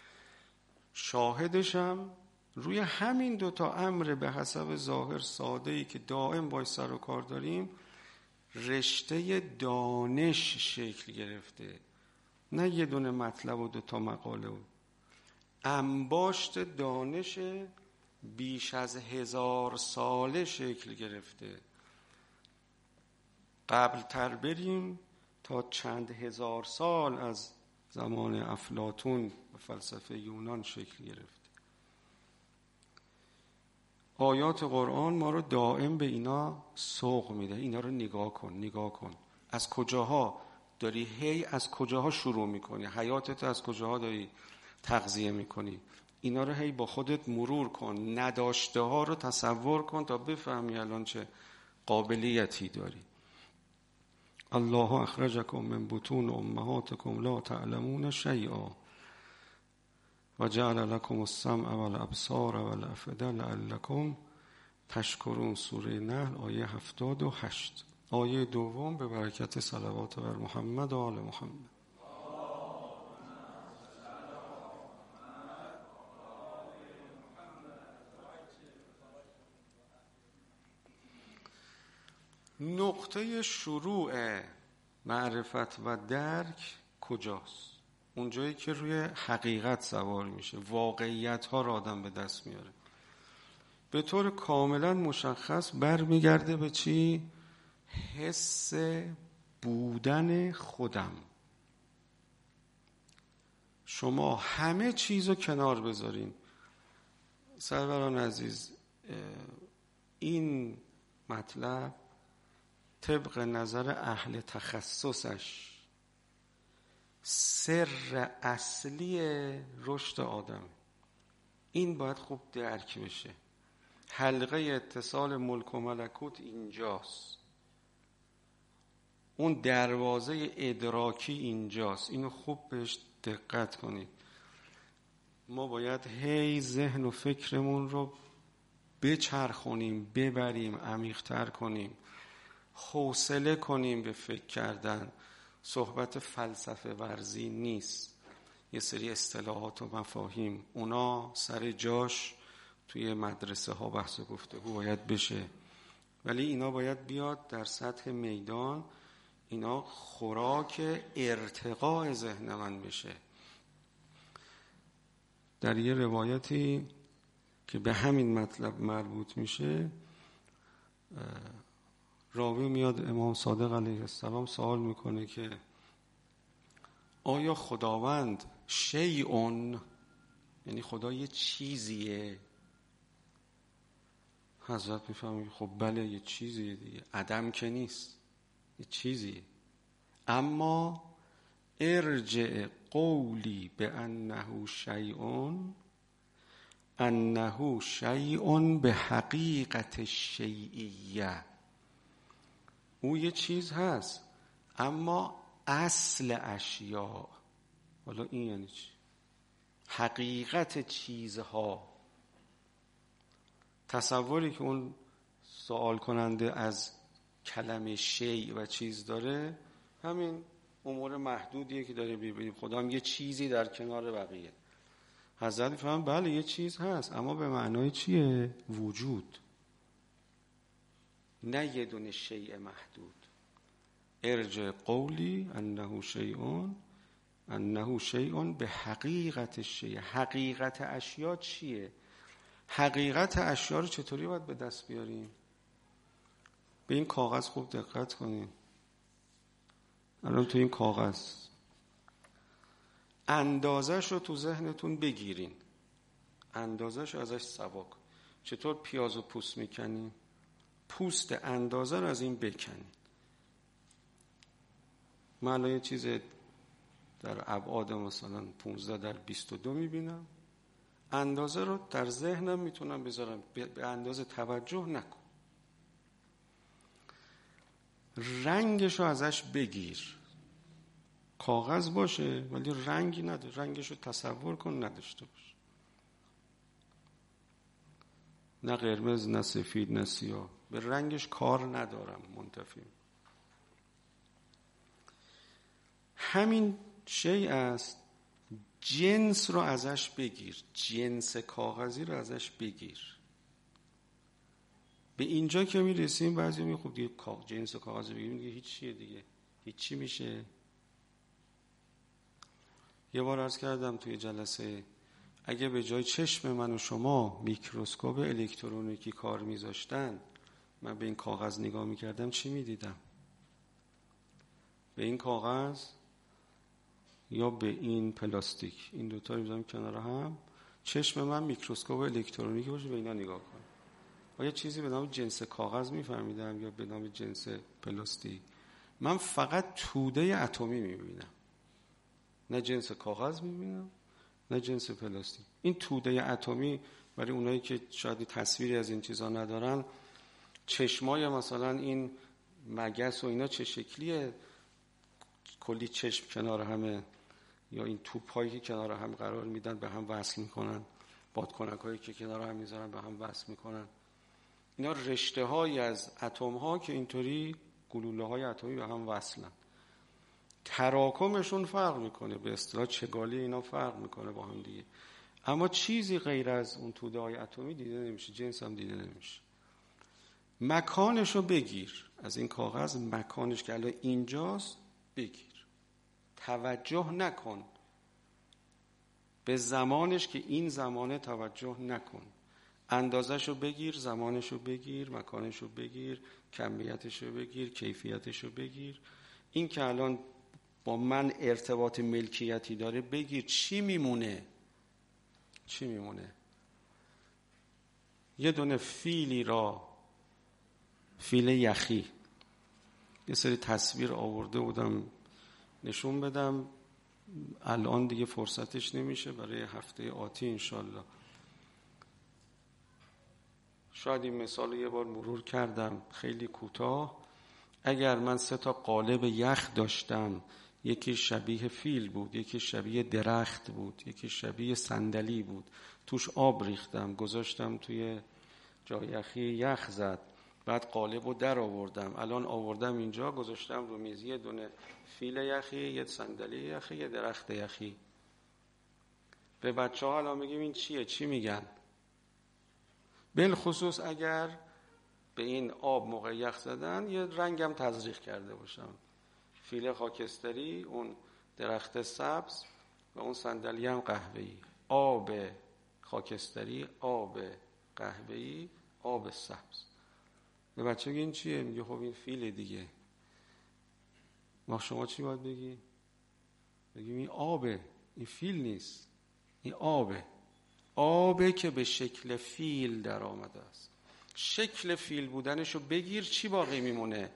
شاهدشم روی همین دوتا امر به حسب ظاهر ساده‌ای که دائم باش سر و کار داریم رشته دانش شکل گرفته، نه یه دونه مطلب و دوتا مقاله و انباشت دانش بیش از هزار ساله شکل گرفته. قبل تر بریم تا چند هزار سال از زمان افلاطون و فلسفه یونان شکل گرفته. آیات قرآن ما رو دائم به اینا سوق میده، اینا رو نگاه کن نگاه کن. از کجاها داری هی از کجاها شروع میکنی، حیاتت از کجاها داری تغذیه میکنی، اینا رو هی با خودت مرور کن، نداشته ها رو تصور کن تا بفهمی الان چه قابلیتی داری. الله اخرجکم من بطون امهاتکم لا تعلمون شیئا و جعل لكم السمع والابصار والافئده لعلکم تشکرون. سوره نحل آیه هفتاد و هشت. آیه دوم به برکت صلوات بر محمد و آل محمد. نقطه شروع معرفت و درک کجاست؟ اونجایی که روی حقیقت سوار میشه، واقعیت ها را آدم به دست میاره. به طور کاملا مشخص برمیگرده به چی؟ حس بودن خودم. شما همه چیزو کنار بذارین. سروران عزیز، این مطلب طبق نظر اهل تخصصش سر اصلی رشد آدم. این باید خوب درک بشه. حلقه اتصال ملک و ملکوت اینجاست، اون دروازه ادراکی اینجاست. اینو خوب بهش دقت کنید. ما باید هی ذهن و فکرمون رو بچرخونیم، ببریم، عمیق‌تر کنیم، حوصله کنیم به فکر کردن. صحبت فلسفه ورزی نیست. یه سری اصطلاحات و مفاهیم اونا سر جاش توی مدرسه ها بحث و گفتگو باید بشه، ولی اینا باید بیاد در سطح میدان، اینا خوراک ارتقاء ذهن من بشه. در یه روایتی که به همین مطلب مربوط میشه، راوی میاد امام صادق علیه السلام سوال میکنه که آیا خداوند شیئون، یعنی خدا یه چیزیه؟ حضرت میفهمه خب بله یه چیزیه دیگه، عدم که نیست، یه چیزیه. اما ارجع قولی به انه شیئون انه شیئون به حقیقت شیئیه. او یه چیز هست اما اصل اشیاء، حالا این یعنی چی؟ حقیقت چیزها. تصوری که اون سوال کننده از کلمه شیء و چیز داره همین امور محدودیه که داره ببینیم. خدا هم یه چیزی در کنار بقیه. حضرت میفهمن بله یه چیز هست، اما به معنای چیه؟ وجود، نه یه دونه شیء محدود. ارجع قولی انه شیئون انه شیئون به حقیقت شیء. حقیقت اشیا چیه؟ حقیقت اشیا رو چطوری باید به دست بیاریم؟ به این کاغذ خوب دقت کنیم. الان تو این کاغذ اندازش رو تو ذهنتون بگیرین، اندازش رو ازش سوا کن. چطور پیاز رو پوست میکنیم؟ پوست اندازه رو از این بکنین. من الان یه چیز در ابعاد مثلا پونزده در بیست و دو میبینم، اندازه رو در ذهنم میتونم بذارم، به اندازه توجه نکن. رنگش رو ازش بگیر. کاغذ باشه ولی رنگی نداره، رنگش رو تصور کن نداشته باشه، نه قرمز نه سفید نه سیاه، به رنگش کار ندارم، منتفیم. همین شیء است. جنس رو ازش بگیر، جنس کاغذی رو ازش بگیر. به اینجا که میرسیم بعضی می خب دیگه جنس کاغذی بگیریم دیگه هیچ چیه دیگه، هیچی میشه. یه بار عرض کردم توی جلسه اگه به جای چشم من و شما میکروسکوپ الکترونیکی کار میذاشتن، من به این کاغذ نگاه میکردم چی میدیدم؟ به این کاغذ یا به این پلاستیک، این دوتا رو میذارم کنار هم، چشم من میکروسکوپ الکترونیکی باشه به اینا نگاه کنم. آیا چیزی به نام جنس کاغذ میفهمیدم یا به نام جنس پلاستیک؟ من فقط توده اتمی میبینم، نه جنس کاغذ میبینم نه جنس پلاستیک. این توده اتمی برای اونایی که شاید تصویری از این چیزا ندارن، چشمای مثلا این مگس و اینا چه شکلیه، کلی چشم کنار همه، یا این توپایی که کنار هم قرار میدن به هم وصل میکنن، بادکنکایی که کنار هم میذارن به هم وصل میکنن، اینا رشته های از اتم ها که اینطوری گلوله های اتمی به هم وصلن. تراکمشون فرق میکنه، به اصطلاح چگالی اینا فرق میکنه با هم دیگه، اما چیزی غیر از اون توده های اتمی دیده نمیشه، جنس هم دیده نمیشه. مکانشو بگیر از این کاغذ، مکانش که الان اینجاست بگیر، توجه نکن به زمانش که این زمانه توجه نکن، اندازهشو بگیر، زمانشو بگیر، مکانشو بگیر، کمیتشو بگیر، کیفیتشو بگیر. این که الان با من ارتباط ملکیتی داره بگیر، چی میمونه؟ چی میمونه؟ یه دونه فیلی را، فیل یخی، یه سری تصویر آورده بودم نشون بدم، الان دیگه فرصتش نمیشه، برای هفته آتی انشالله. شاید این مثال یه بار مرور کردم خیلی کوتاه. اگر من سه تا قالب یخ داشتم، یکی شبیه فیل بود، یکی شبیه درخت بود، یکی شبیه صندلی بود، توش آب ریختم گذاشتم توی جای یخی، یخ زد، بعد قالب رو در آوردم، الان آوردم اینجا گذاشتم رو میز، یه دونه فیل یخی، یه صندلی یخی، یه درخت یخی. به بچه ها الان میگیم این چیه؟ چی میگن؟ بالخصوص اگر به این آب موقع یخ زدن یه رنگم تزریق کرده باشم، فیل خاکستری، اون درخت سبز و اون صندلی هم قهوه‌ای، آب خاکستری، آب قهوه‌ای، آب سبز. به بچه این چیه؟ میگه خب این فیل دیگه. ما شما چی باید بگی؟ بگیم این آبه، این فیل نیست، این آبه. آبه که به شکل فیل در آمده است. شکل فیل بودنشو بگیر، چی باقی میمونه؟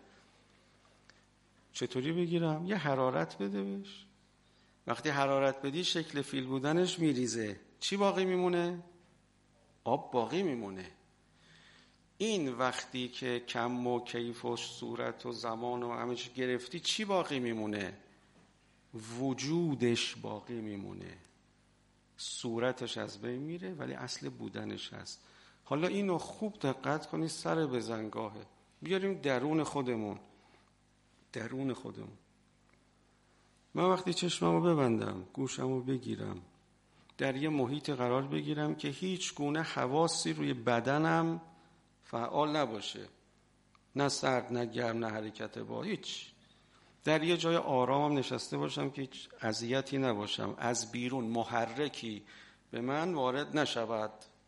چطوری بگیرم؟ یه حرارت بده بهش، وقتی حرارت بدی شکل فیل بودنش میریزه، چی باقی میمونه؟ آب باقی میمونه. این وقتی که کم و کیف و صورت و زمان و همه چی گرفتی، چی باقی میمونه؟ وجودش باقی میمونه. صورتش از بین میره ولی اصل بودنش هست. حالا اینو خوب دقت کنی، سر بزنگاهه، بیاریم درون خودمون. درون خودمون من وقتی چشممو ببندم، گوشمو بگیرم، در یه محیط قرار بگیرم که هیچ گونه حواسی روی بدنم فعال نباشه، نه سرد نه گرم نه حرکت با هیچ، در یه جای آرامم نشسته باشم که هیچ اذیتی نباشم، از بیرون محرکی به من وارد نشود.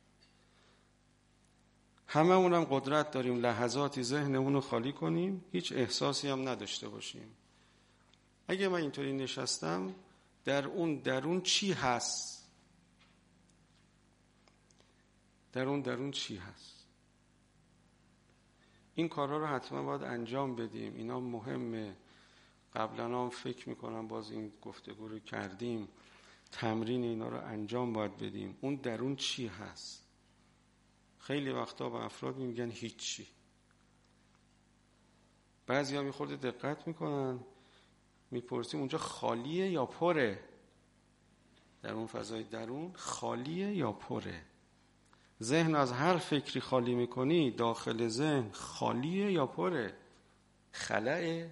همه اونم قدرت داریم لحظاتی ذهنمونو خالی کنیم، هیچ احساسی هم نداشته باشیم. اگه من اینطوری نشستم، در اون درون چی هست؟ در اون درون چی هست؟ این کارا رو حتما باید انجام بدیم، اینا مهمه. قبلا هم فکر میکنم باز این گفتگو رو کردیم، تمرین اینا رو انجام باید بدیم. اون درون چی هست؟ خیلی وقتا به افراد میگن هیچی. بعضی ها میخورده دقت میکنن، میپرسیم اونجا خالیه یا پره؟ در اون فضای درون خالیه یا پره؟ ذهن از هر فکری خالی میکنی، داخل ذهن خالیه یا پره؟ خلأه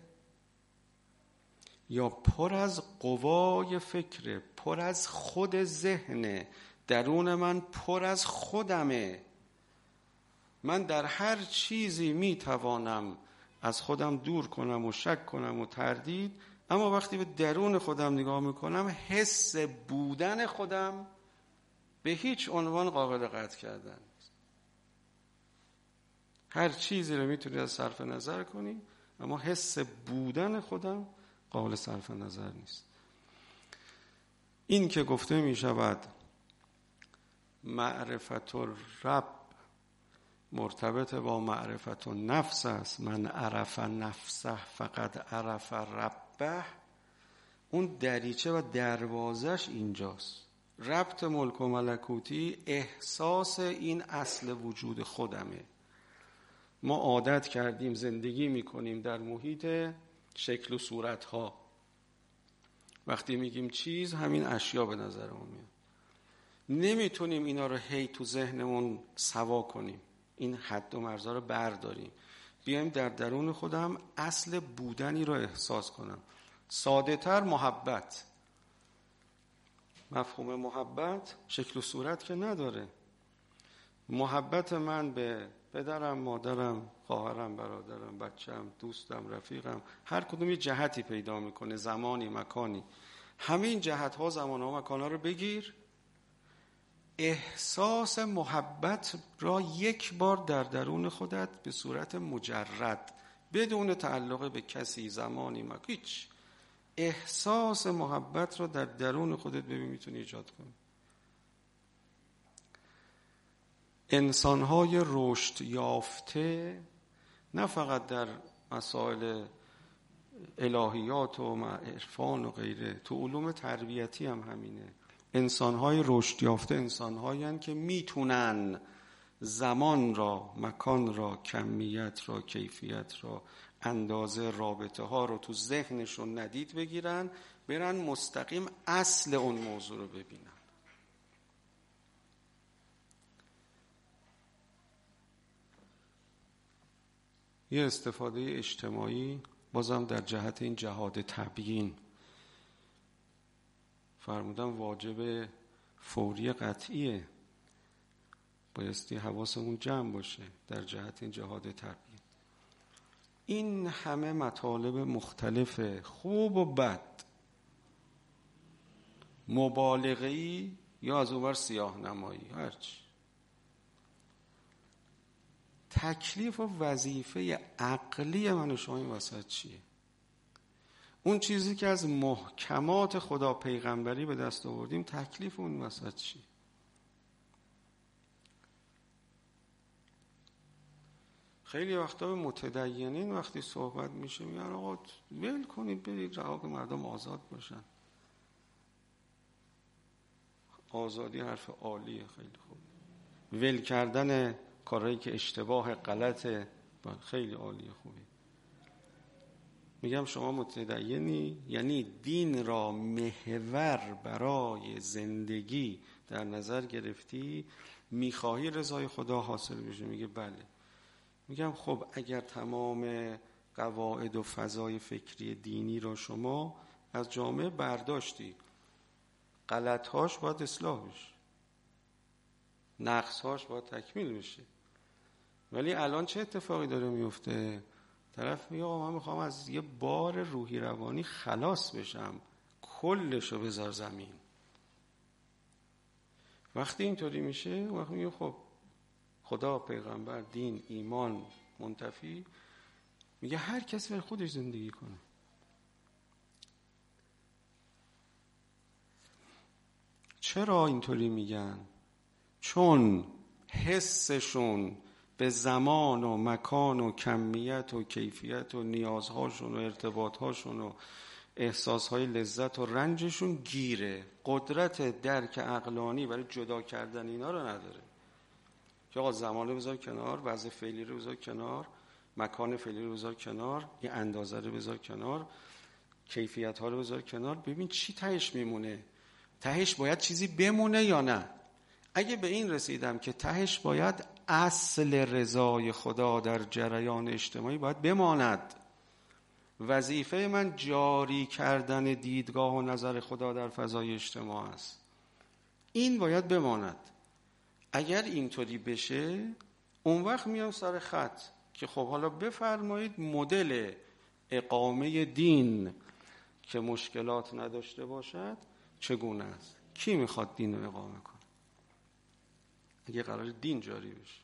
یا پر از قوای فکره، پر از خود ذهنه؟ درون من پر از خودمه، من در هر چیزی میتوانم از خودم دور کنم و شک کنم و تردید، اما وقتی به درون خودم نگاه میکنم، حس بودن خودم به هیچ عنوان قابل قطع کردن نیست. هر چیزی رو میتونی از صرف نظر کنی، اما حس بودن خودم قابل صرف نظر نیست. این که گفته میشود معرفت الرب مرتبط با معرفت و نفس است. من عرف نفسه فقط عرف ربه. اون دریچه و دروازش اینجاست. ربط ملک و ملکوتی احساس این اصل وجود خودمه. ما عادت کردیم زندگی میکنیم در محیط شکل و صورتها. وقتی میگیم چیز، همین اشیا به نظرمون میاد. نمیتونیم اینا رو هی تو ذهنمون سوا کنیم، این حد و مرزها رو برداریم، بیایم در درون خودم اصل بودنی رو احساس کنم. ساده تر محبت. مفهوم محبت شکل و صورت که نداره. محبت من به پدرم، مادرم، خواهرم، برادرم، بچه‌م، دوستم، رفیقم، هر کدوم یه جهتی پیدا میکنه، زمانی، مکانی. همین جهت‌ها، زمان‌ها، مکان‌ها رو بگیر، احساس محبت را یک بار در درون خودت به صورت مجرد، بدون تعلق به کسی، زمانی، مکانی، هیچ، احساس محبت را در درون خودت ببین میتونی ایجاد کنی. انسان‌های رشد یافته نه فقط در مسائل الهیات و عرفان و غیره، تو علوم تربیتی هم همینه. انسان‌های رشد یافته انسان‌هایی هستند که میتونن زمان را، مکان را، کمیت را، کیفیت را، اندازه رابطه ها رو تو ذهنشون ندید بگیرن، برن مستقیم اصل اون موضوع رو ببینن. یه استفاده اجتماعی بازم در جهت این جهاد تبیین فرمودم واجب فوری قطعیه، بایستی حواسمون جمع باشه در جهت این جهاد تبیین. این همه مطالب مختلف، خوب و بد، مبالغه‌ای یا از اونور سیاه نمایی، هرچی، تکلیف و وظیفه عقلی من و شما این وسط چیه؟ اون چیزی که از محکمات خدا پیغمبری به دست آوردیم، تکلیف اون وسط چیه؟ خیلی وقتا به متدینین وقتی صحبت میشه میگن آقا ول کنید برید رها کنید مردم آزاد باشن. آزادی حرف عالیه، خیلی خوب. ول کردن کارهایی که اشتباه، غلطه، خیلی عالیه، خوبه. میگم شما متدینی، یعنی دین را محور برای زندگی در نظر گرفتی، میخواهی رضای خدا حاصل بشه؟ میگه بله. میگم خب اگر تمام قواعد و فضای فکری دینی را شما از جامعه برداشتی، غلطهاش باید اصلاح بشه، نقصهاش باید تکمیل بشه، ولی الان چه اتفاقی داره میفته؟ طرف میگه آقا من میخوام از یه بار روحی روانی خلاص بشم، کلشو بذار زمین. وقتی اینطوری میشه وقتی میگه خب خدا، پیغمبر، دین، ایمان منتفی، میگه هر کسی برای خودش زندگی کنه. چرا اینطوری میگن؟ چون حسشون به زمان و مکان و کمیت و کیفیت و نیازهاشون و ارتباطهاشون و احساسهای لذت و رنجشون گیره، قدرت درک عقلانی برای جدا کردن اینا رو نداره. که آقا زمان رو بذار کنار، وضع فعلی رو بذار کنار، مکان فعلی رو بذار کنار، یه اندازه رو بذار کنار، کیفیت ها رو بذار کنار، ببین چی تهش میمونه. تهش باید چیزی بمونه یا نه؟ اگه به این رسیدم که تهش باید اصل رضای خدا در جریان اجتماعی باید بماند، وظیفه من جاری کردن دیدگاه و نظر خدا در فضای اجتماع است، این باید بماند. اگر اینطوری بشه اون وقت میام سر خط که خب حالا بفرمایید مدل اقامه دین که مشکلات نداشته باشد چگونه است؟ کی میخواد دین رو اقامه کنه؟ اگه قرار دین جاری بشه،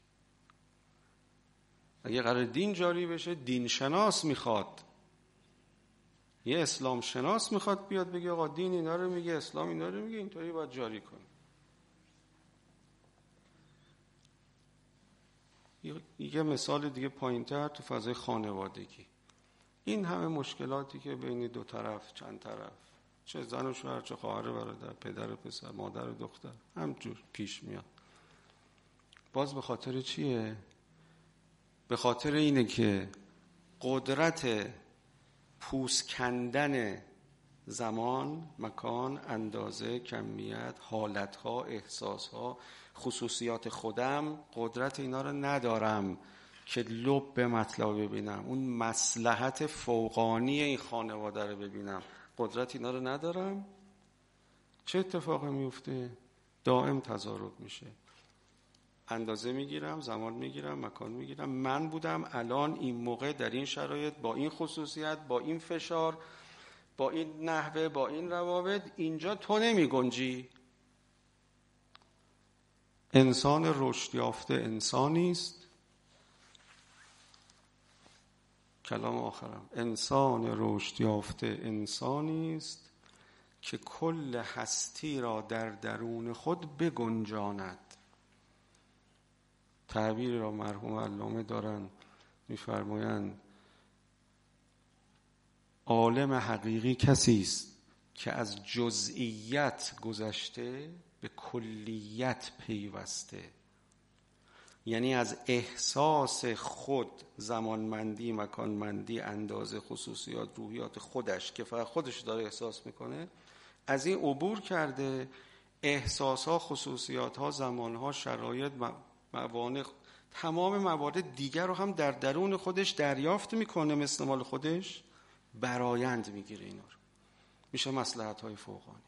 اگه قرار دین جاری بشه، دین شناس میخواد، یه اسلام شناس میخواد بیاد بگه آقا دین اینا رو میگه، اسلام اینا رو میگه، اینطوری باید جاری کنه. یه مثال دیگه پایین‌تر تو فضای خانوادگی، این همه مشکلاتی که بین دو طرف، چند طرف، چه زن و شوهر، چه خواهر و برادر، پدر و پسر، مادر و دختر، همجور پیش میاد. باز به خاطر چیه؟ به خاطر اینه که قدرت پوست کندن زمان، مکان، اندازه، کمیت، حالتها، احساسها، خصوصیات خودم، قدرت اینا رو ندارم که لب به مطلب ببینم، اون مصلحت فوقانی این خانواده رو ببینم، قدرت اینا رو ندارم. چه اتفاقی میفته؟ دائم تضارب میشه. اندازه میگیرم، زمان میگیرم، مکان میگیرم، من بودم الان این موقع در این شرایط با این خصوصیت، با این فشار، با این نحوه، با این روابط، اینجا تو نمی گنجی. انسان رشد یافته انسانی است، کلام آخرم، انسان رشد یافته انسانی است که کل هستی را در درون خود بگنجاند. تعبیر را مرحوم علامه دارن میفرمایند عالم حقیقی کسی است که از جزئیت گذشته به کلیت پیوسته، یعنی از احساس خود، زمانمندی، مکانمندی، اندازه، خصوصیات، روحیات خودش که فقط خودش داره احساس میکنه، از این عبور کرده، احساسها، خصوصیاتها، زمانها، شرایط، موانع، تمام موارد دیگر رو هم در درون خودش دریافت میکنه، مثل مال خودش برایند میگیره. اینا رو میشه مصلحت‌های فوقانی.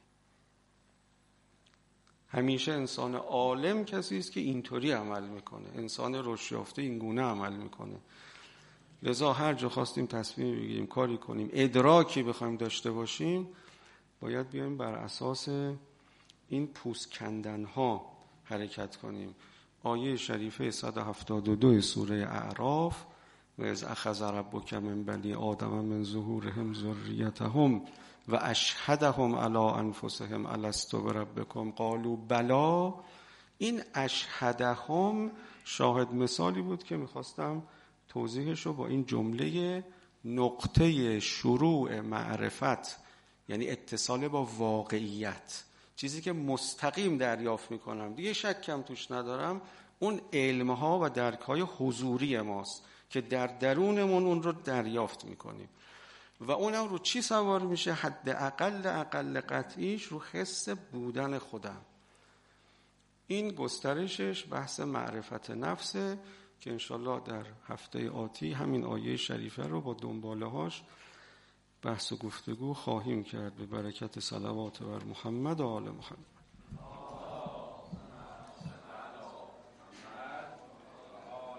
همیشه انسان عالم کسی است که اینطوری عمل میکنه، انسان رشد یافته این گونه عمل میکنه. لذا هر جا خواستیم تصمیم بگیریم، کاری کنیم، ادراکی بخوایم داشته باشیم، باید بیایم بر اساس این پوست کندن ها حرکت کنیم. آیه شریفه صد و هفتاد و دو سوره اعراف، و از اخذ ربک من بنی آدم من ظهورهم ذریتهم و اشهدهم علی انفسهم الست بربکم قالوا بلی، این اشهدهم شاهد مثالی بود که میخواستم توضیحش رو با این جمله نقطه شروع معرفت، یعنی اتصال با واقعیت، چیزی که مستقیم دریافت میکنم، دیگه شکم توش ندارم، اون علمها و درکهای حضوری ماست که در درونمون اون رو دریافت میکنیم. و اونم رو چی سوار میشه؟ حد اقل اقل قطعیش رو حس بودن خودم. این گسترشش بحث معرفت نفسه که انشالله در هفته آتی همین آیه شریفه رو با دنباله هاش بحث و گفتگو خواهیم کرد به برکت صلوات بر محمد و آل محمد.